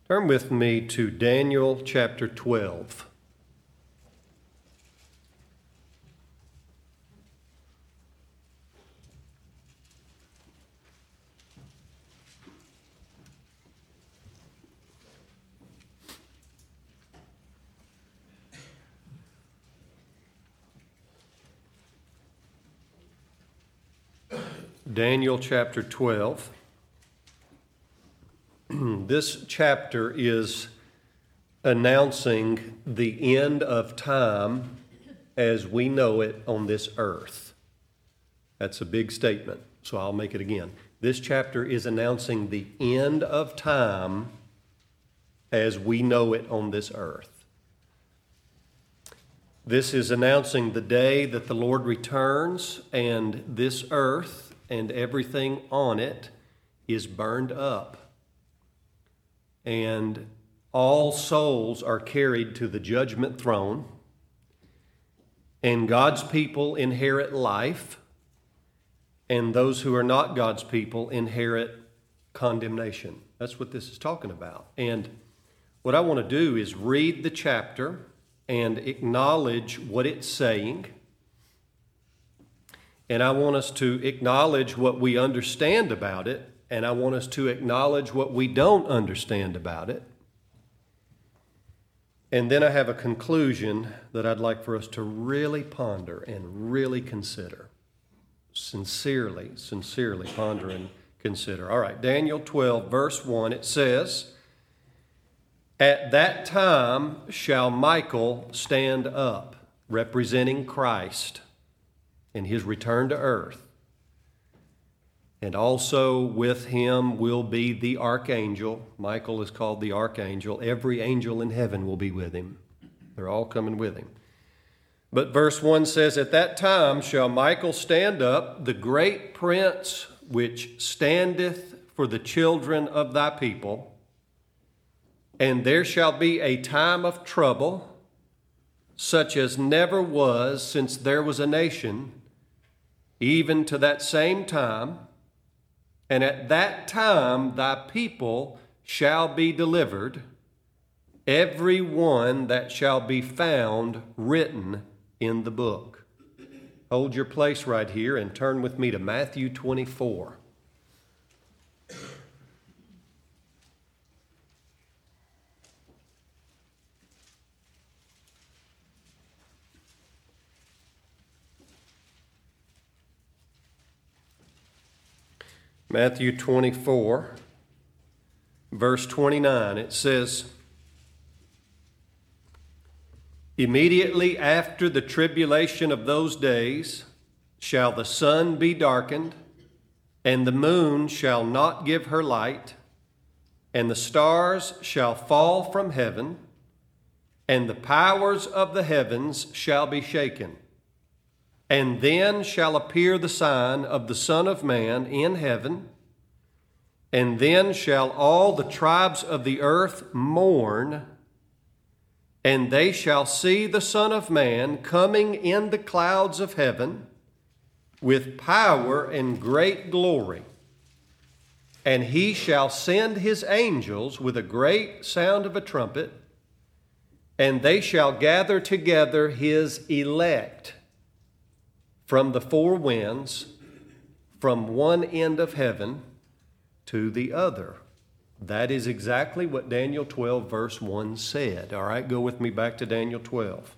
Turn with me to Daniel chapter 12. Daniel chapter 12. This chapter is announcing the end of time as we know it on this earth. That's a big statement, so I'll make it again. This chapter is announcing the end of time as we know it on this earth. This is announcing the day that the Lord returns and this earth and everything on it is burned up. And all souls are carried to the judgment throne. And God's people inherit life. And those who are not God's people inherit condemnation. That's what this is talking about. And what I want to do is read the chapter and acknowledge what it's saying. And I want us to acknowledge what we understand about it, and I want us to acknowledge what we don't understand about it. And then I have a conclusion that I'd like for us to really ponder and really consider. Sincerely ponder and consider. All right, Daniel 12, verse 1, it says, "At that time shall Michael stand up, representing Christ, in his return to earth. And also with him will be the archangel." Michael is called the archangel. Every angel in heaven will be with him. They're all coming with him. But verse 1 says, "At that time shall Michael stand up, the great prince which standeth for the children of thy people. And there shall be a time of trouble, such as never was since there was a nation, even to that same time. And at that time thy people shall be delivered, every one that shall be found written in the book." Hold your place right here and turn with me to Matthew 24. Matthew 24, verse 29, it says, "Immediately after the tribulation of those days shall the sun be darkened, and the moon shall not give her light, and the stars shall fall from heaven, and the powers of the heavens shall be shaken. And then shall appear the sign of the Son of Man in heaven, and then shall all the tribes of the earth mourn, and they shall see the Son of Man coming in the clouds of heaven with power and great glory. And he shall send his angels with a great sound of a trumpet, and they shall gather together his elect from the four winds, from one end of heaven to the other." That is exactly what Daniel 12, verse 1 said. All right, go with me back to Daniel 12.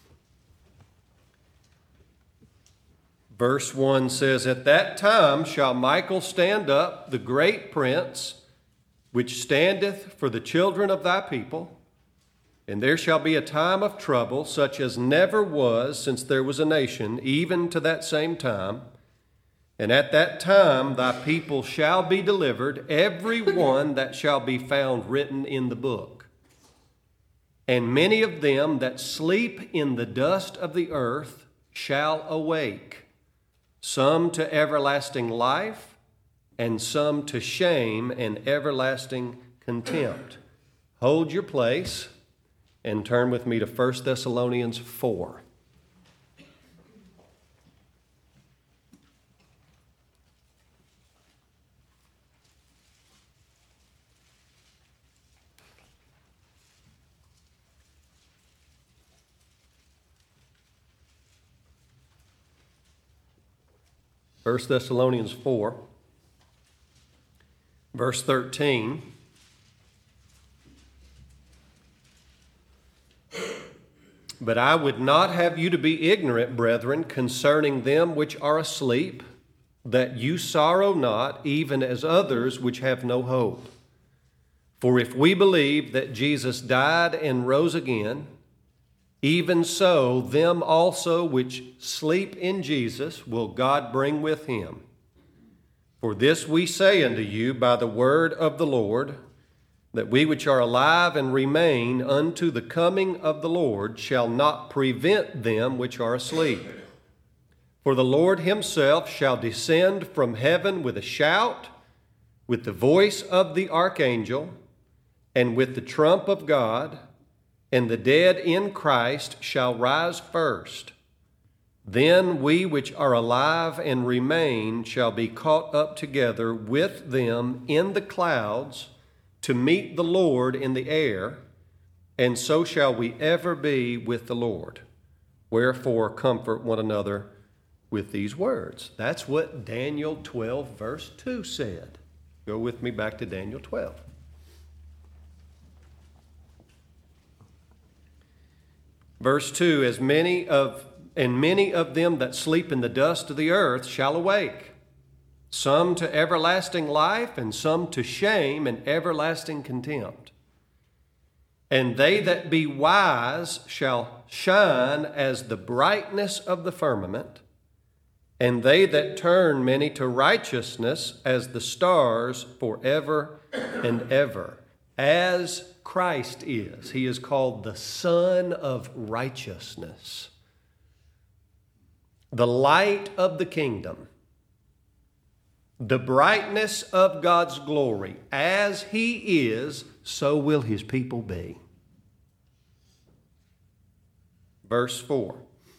Verse 1 says, "At that time shall Michael stand up, the great prince, which standeth for the children of thy people. And there shall be a time of trouble, such as never was since there was a nation, even to that same time. And at that time thy people shall be delivered, every one that shall be found written in the book. And many of them that sleep in the dust of the earth shall awake, some to everlasting life, and some to shame and everlasting contempt." Hold your place and turn with me to 1 Thessalonians 4. 1 Thessalonians 4, verse 13. But I would not have you to be ignorant, brethren, concerning them which are asleep, that you sorrow not, even as others which have no hope. For if we believe that Jesus died and rose again, even so them also which sleep in Jesus will God bring with him. For this we say unto you by the word of the Lord, that we which are alive and remain unto the coming of the Lord shall not prevent them which are asleep. For the Lord himself shall descend from heaven with a shout, with the voice of the archangel, and with the trump of God, and the dead in Christ shall rise first. Then we which are alive and remain shall be caught up together with them in the clouds, to meet the Lord in the air, and so shall we ever be with the Lord. Wherefore comfort one another with these words. That's what Daniel 12 verse 2 said. Go with me back to Daniel 12. Verse 2, many of them that sleep in the dust of the earth shall awake, some to everlasting life, and some to shame and everlasting contempt. And they that be wise shall shine as the brightness of the firmament, and they that turn many to righteousness as the stars forever and ever. As Christ is, he is called the Son of Righteousness, the light of the kingdom, the brightness of God's glory. As he is, so will his people be. Verse 4.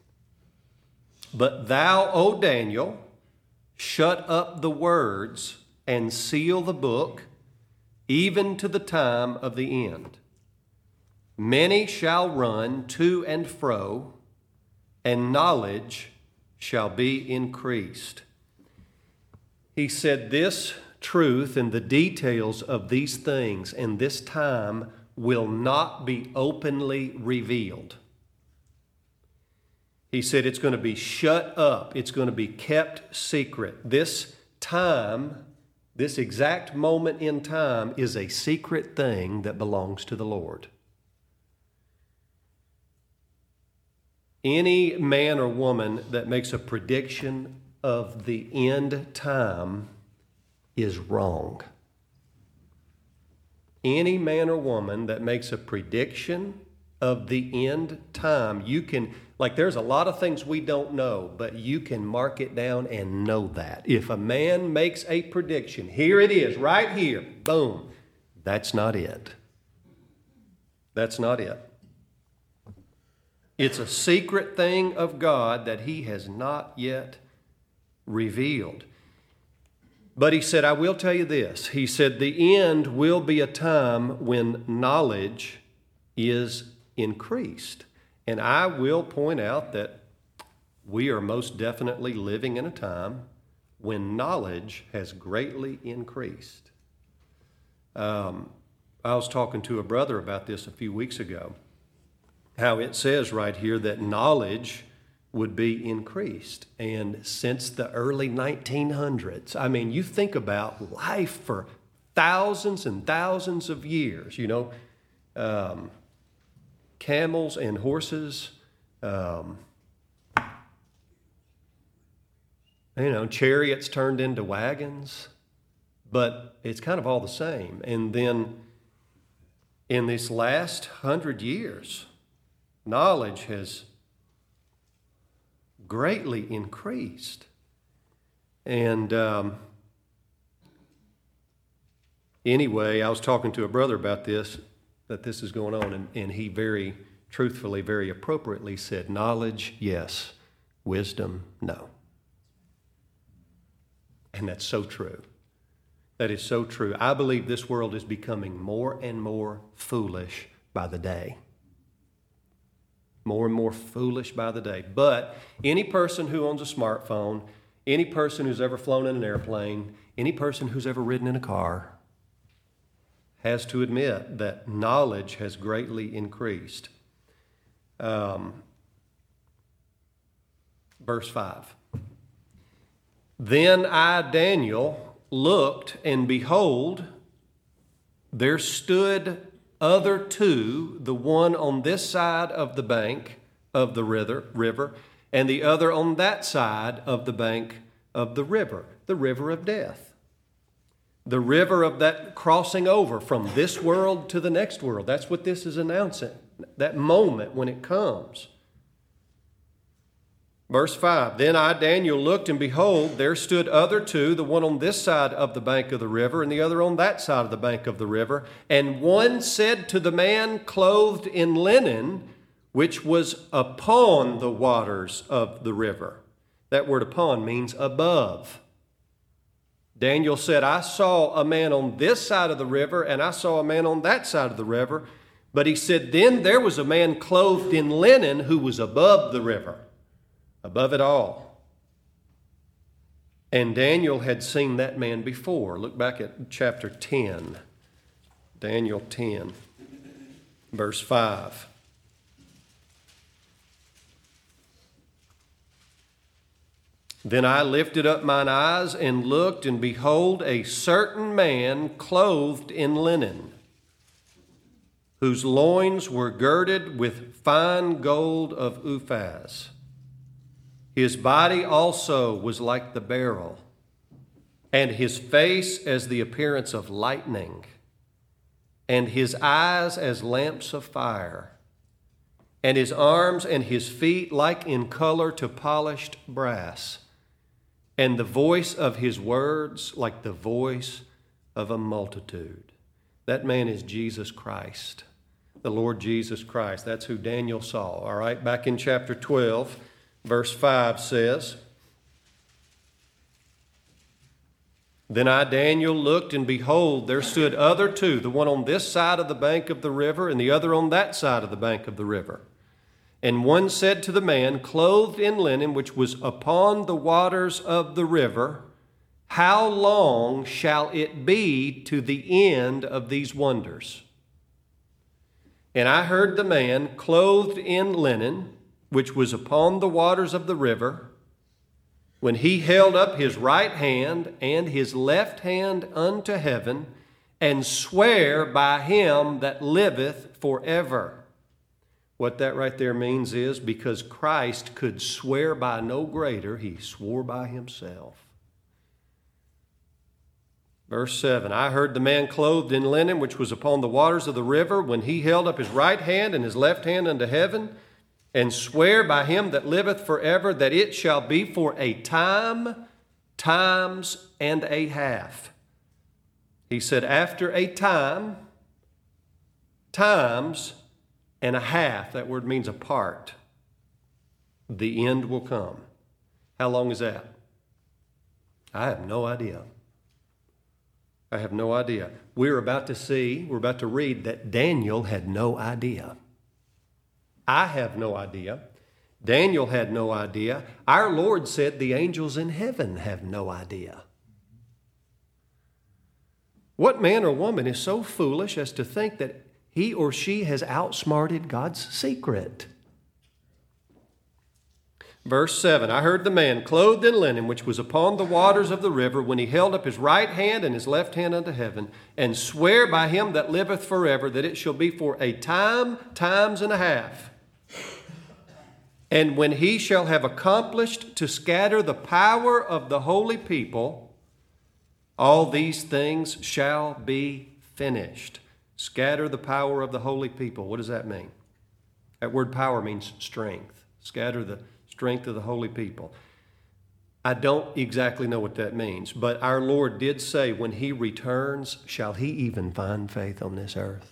But thou, O Daniel, shut up the words and seal the book, even to the time of the end. Many shall run to and fro, and knowledge shall be increased. He said this truth and the details of these things in this time will not be openly revealed. He said it's going to be shut up. It's going to be kept secret. This time, this exact moment in time, is a secret thing that belongs to the Lord. Any man or woman that makes a prediction of the end time is wrong. Any man or woman that makes a prediction of the end time, you can, like there's a lot of things we don't know, but you can mark it down and know that. If a man makes a prediction, here it is, right here, boom, that's not it. That's not it. It's a secret thing of God that he has not yet revealed. But he said, I will tell you this. He said, the end will be a time when knowledge is increased. And I will point out that we are most definitely living in a time when knowledge has greatly increased. I was talking to a brother about this a few weeks ago, how it says right here that knowledge would be increased. And since the early 1900s, I mean, you think about life for thousands and thousands of years, camels and horses, chariots turned into wagons, but it's kind of all the same. And then in this last 100 years, knowledge has greatly increased. And anyway, I was talking to a brother about this, that this is going on, and he very truthfully, very appropriately said, knowledge, yes. Wisdom, no. And that's so true. That is so true. I believe this world is becoming more and more foolish by the day. More and more foolish by the day. But any person who owns a smartphone, Any person who's ever flown in an airplane, any person who's ever ridden in a car, has to admit that knowledge has greatly increased. Verse 5. Then I, Daniel, looked, and behold, there stood other two, the one on this side of the bank of the river, and the other on that side of the bank of the river of death. The river of that crossing over from this world to the next world. That's what this is announcing, that moment when it comes. Verse 5, Then I, Daniel, looked, and behold, there stood other two, the one on this side of the bank of the river, and the other on that side of the bank of the river. And one said to the man clothed in linen, which was upon the waters of the river. That word upon means above. Daniel said, I saw a man on this side of the river, and I saw a man on that side of the river. But he said, then there was a man clothed in linen who was above the river, above it all. And Daniel had seen that man before. Look back at chapter 10, Daniel 10, verse 5. Then I lifted up mine eyes and looked, and behold, a certain man clothed in linen, whose loins were girded with fine gold of Uphaz. His body also was like the beryl, and his face as the appearance of lightning, and his eyes as lamps of fire, and his arms and his feet like in color to polished brass, and the voice of his words like the voice of a multitude. That man is Jesus Christ, the Lord Jesus Christ. That's who Daniel saw. All right, back in chapter 12, verse 5 says, Then I, Daniel, looked, and behold, there stood other two, the one on this side of the bank of the river, and the other on that side of the bank of the river. And one said to the man clothed in linen, which was upon the waters of the river, How long shall it be to the end of these wonders? And I heard the man clothed in linen, which was upon the waters of the river, when he held up his right hand and his left hand unto heaven, and sware by him that liveth forever. What that right there means is, because Christ could swear by no greater, he swore by himself. Verse 7, I heard the man clothed in linen, which was upon the waters of the river, when he held up his right hand and his left hand unto heaven, and swear by him that liveth forever, that it shall be for a time, times, and a half. He said, after a time, times, and a half, that word means a part, the end will come. How long is that? I have no idea. I have no idea. We're about to read that Daniel had no idea. I have no idea. Daniel had no idea. Our Lord said the angels in heaven have no idea. What man or woman is so foolish as to think that he or she has outsmarted God's secret? Verse 7, I heard the man clothed in linen, which was upon the waters of the river, when he held up his right hand and his left hand unto heaven, and swear by him that liveth forever, that it shall be for a time, times, and a half. And when he shall have accomplished to scatter the power of the holy people, all these things shall be finished. Scatter the power of the holy people. What does that mean? That word power means strength. Scatter the strength of the holy people. I don't exactly know what that means, but our Lord did say when he returns, shall he even find faith on this earth?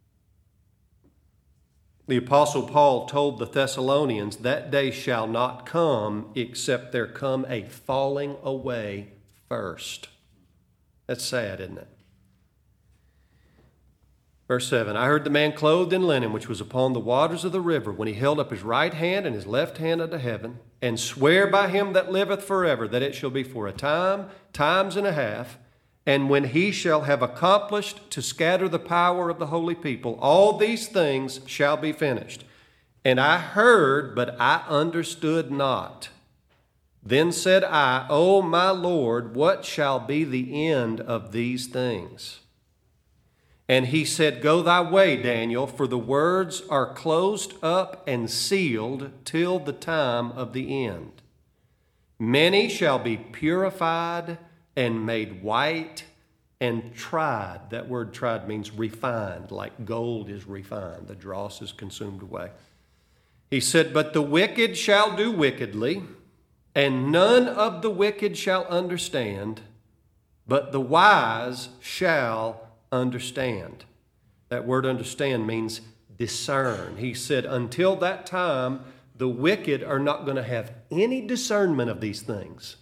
The Apostle Paul told the Thessalonians, that day shall not come except there come a falling away first. That's sad, isn't it? Verse 7, I heard the man clothed in linen, which was upon the waters of the river, when he held up his right hand and his left hand unto heaven, and swear by him that liveth forever, that it shall be for a time, times and a half, and when he shall have accomplished to scatter the power of the holy people, all these things shall be finished. And I heard, but I understood not. Then said I, O my Lord, what shall be the end of these things? And he said, Go thy way, Daniel, for the words are closed up and sealed till the time of the end. Many shall be purified and made white and tried. That word tried means refined, like gold is refined. The dross is consumed away. He said, But the wicked shall do wickedly, and none of the wicked shall understand, but the wise shall understand. That word understand means discern. He said, until that time, the wicked are not going to have any discernment of these things.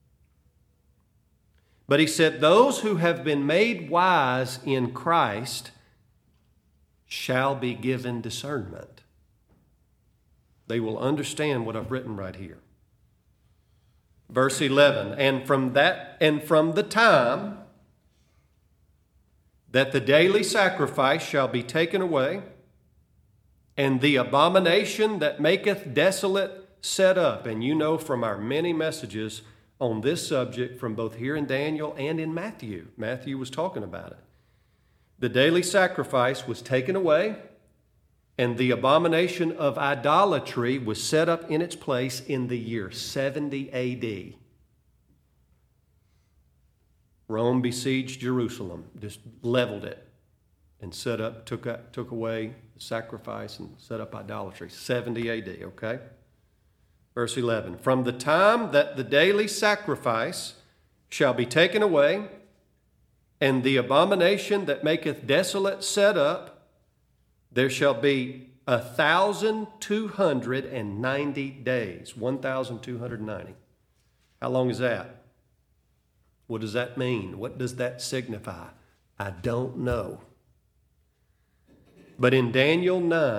But he said, those who have been made wise in Christ shall be given discernment. They will understand what I've written right here. Verse 11, and from the time that the daily sacrifice shall be taken away, and the abomination that maketh desolate set up. And you know from our many messages on this subject from both here in Daniel and in Matthew. Matthew was talking about it. The daily sacrifice was taken away, and the abomination of idolatry was set up in its place in the year 70 A.D. Rome besieged Jerusalem, just leveled it, and took away the sacrifice and set up idolatry. 70 A.D., okay? Verse 11, from the time that the daily sacrifice shall be taken away, and the abomination that maketh desolate set up, there shall be 1,290 days. 1,290. How long is that? What does that mean? What does that signify? I don't know. But in Daniel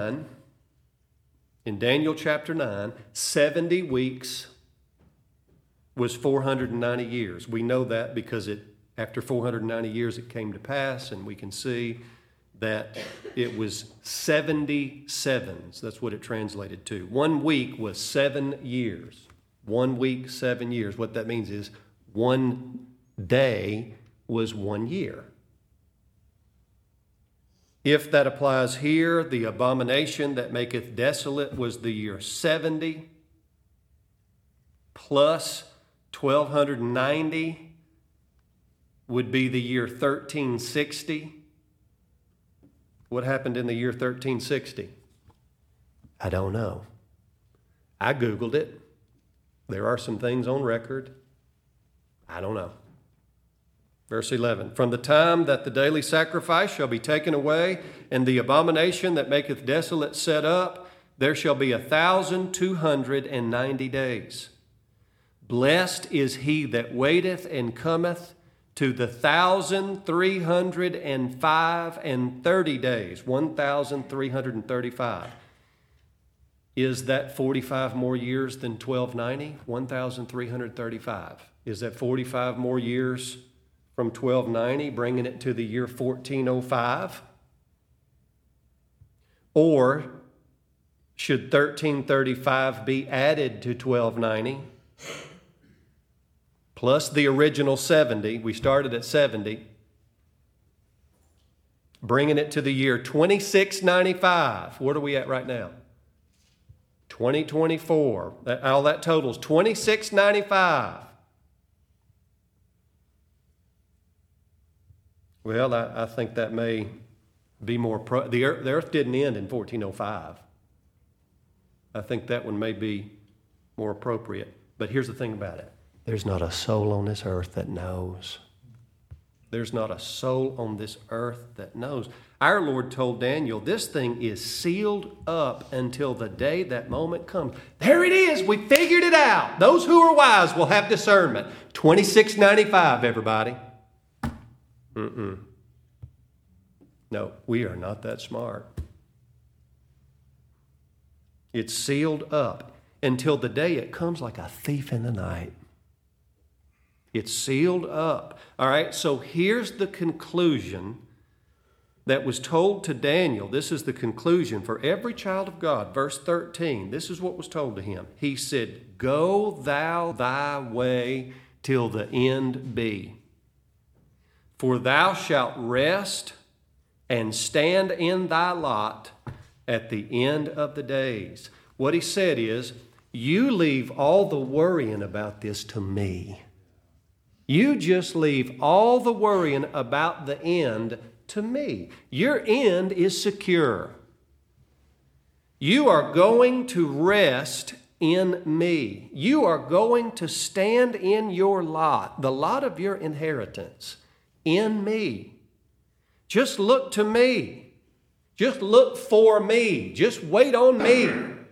chapter 9, 70 weeks was 490 years. We know that because after 490 years it came to pass, and we can see that it was 77s. That's what it translated to. 1 week was 7 years. 1 week, 7 years. What that means is 1 day was 1 year. If that applies here, the abomination that maketh desolate was the year 70 plus 1290 would be the year 1360. What happened in the year 1360? I don't know. I Googled it. There are some things on record. I don't know. Verse 11, from the time that the daily sacrifice shall be taken away, and the abomination that maketh desolate set up, there shall be 1,290 days. Blessed is he that waiteth and cometh to the 1,305 and 30 days, 1,335. Is that 45 more years than 1290? 1,335. Is that 45 more years from 1290, bringing it to the year 1405? Or should 1335 be added to 1290? Plus the original 70, we started at 70, bringing it to the year 2695. What are we at right now? 2024. All that totals 2695. Well, I think that may be more... The earth didn't end in 1405. I think that one may be more appropriate. But here's the thing about it. There's not a soul on this earth that knows. There's not a soul on this earth that knows. Our Lord told Daniel, this thing is sealed up until the day that moment comes. There it is. We figured it out. Those who are wise will have discernment. 2695, everybody. No, we are not that smart. It's sealed up until the day it comes like a thief in the night. It's sealed up. All right, so here's the conclusion that was told to Daniel. This is the conclusion for every child of God. Verse 13, this is what was told to him. He said, "Go thou thy way till the end be. For thou shalt rest and stand in thy lot at the end of the days." What he said is, you leave all the worrying about this to me. You just leave all the worrying about the end to me. Your end is secure. You are going to rest in me. You are going to stand in your lot, the lot of your inheritance, in me. Just look to me. Just look for me. Just wait on me.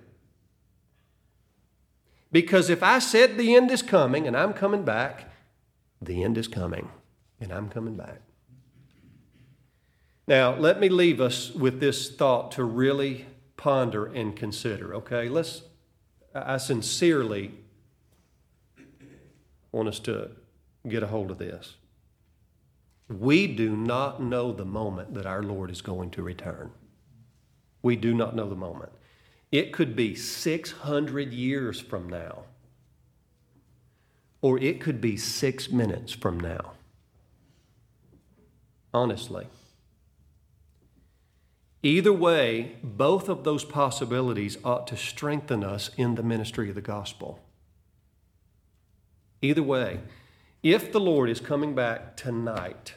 Because if I said the end is coming and I'm coming back, the end is coming and I'm coming back. Now, let me leave us with this thought to really ponder and consider, okay? I sincerely want us to get a hold of this. We do not know the moment that our Lord is going to return. We do not know the moment. It could be 600 years from now, or it could be 6 minutes from now. Honestly. Either way, both of those possibilities ought to strengthen us in the ministry of the gospel. Either way, if the Lord is coming back tonight,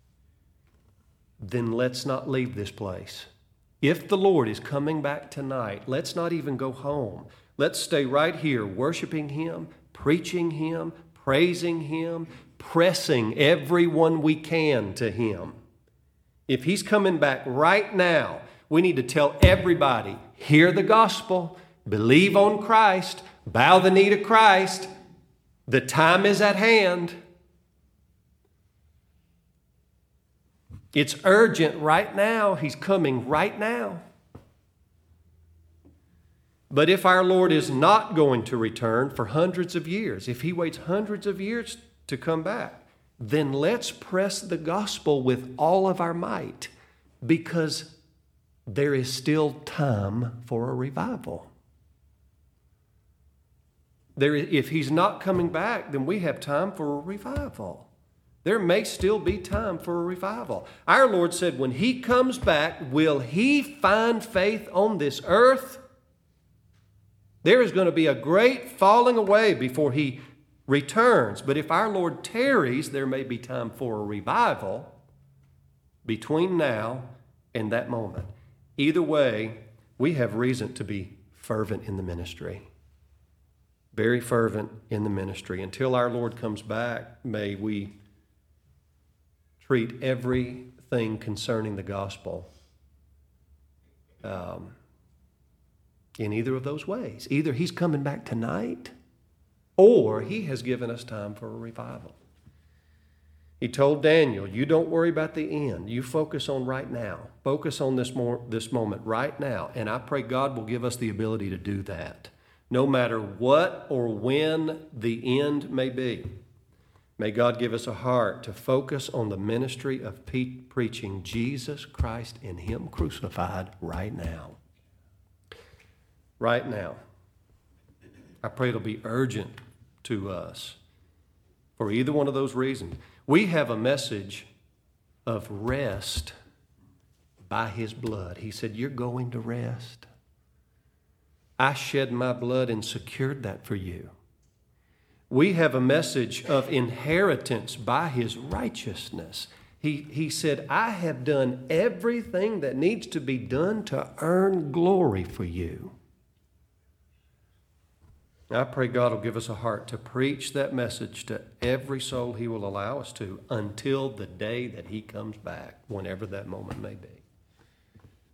then let's not leave this place. If the Lord is coming back tonight, let's not even go home. Let's stay right here worshiping Him, preaching Him, praising Him, pressing everyone we can to Him. If He's coming back right now, we need to tell everybody, hear the gospel, believe on Christ, bow the knee to Christ. The time is at hand. It's urgent right now. He's coming right now. But if our Lord is not going to return for hundreds of years, if He waits hundreds of years to come back, then let's press the gospel with all of our might, because there is still time for a revival. If He's not coming back, then we have time for a revival. There may still be time for a revival. Our Lord said when He comes back, will He find faith on this earth? There is going to be a great falling away before He returns. But if our Lord tarries, there may be time for a revival between now and that moment. Either way, we have reason to be fervent in the ministry. Very fervent in the ministry. Until our Lord comes back, may we treat everything concerning the gospel in either of those ways. Either He's coming back tonight, or He has given us time for a revival. He told Daniel, you don't worry about the end. You focus on right now. Focus on this moment right now. And I pray God will give us the ability to do that, no matter what or when the end may be. May God give us a heart to focus on the ministry of preaching Jesus Christ and Him crucified right now. Right now. I pray it'll be urgent to us for either one of those reasons. We have a message of rest by His blood. He said, you're going to rest. I shed my blood and secured that for you. We have a message of inheritance by His righteousness. He said, I have done everything that needs to be done to earn glory for you. I pray God will give us a heart to preach that message to every soul He will allow us to until the day that He comes back, whenever that moment may be.